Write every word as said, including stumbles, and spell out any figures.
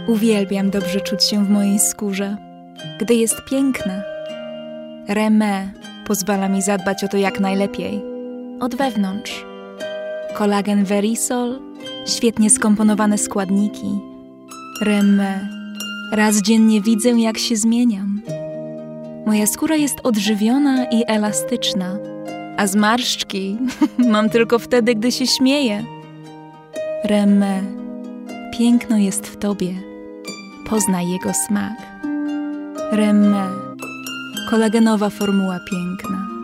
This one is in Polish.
Uwielbiam dobrze czuć się w mojej skórze, gdy jest piękna. Remè pozwala mi zadbać o to jak najlepiej, od wewnątrz. Kolagen Verisol, świetnie skomponowane składniki. Remè, raz dziennie widzę, jak się zmieniam. Moja skóra jest odżywiona i elastyczna, a zmarszczki mam tylko wtedy, gdy się śmieję. Remè, piękno jest w tobie. Poznaj jego smak. Remè, kolagenowa formuła piękna.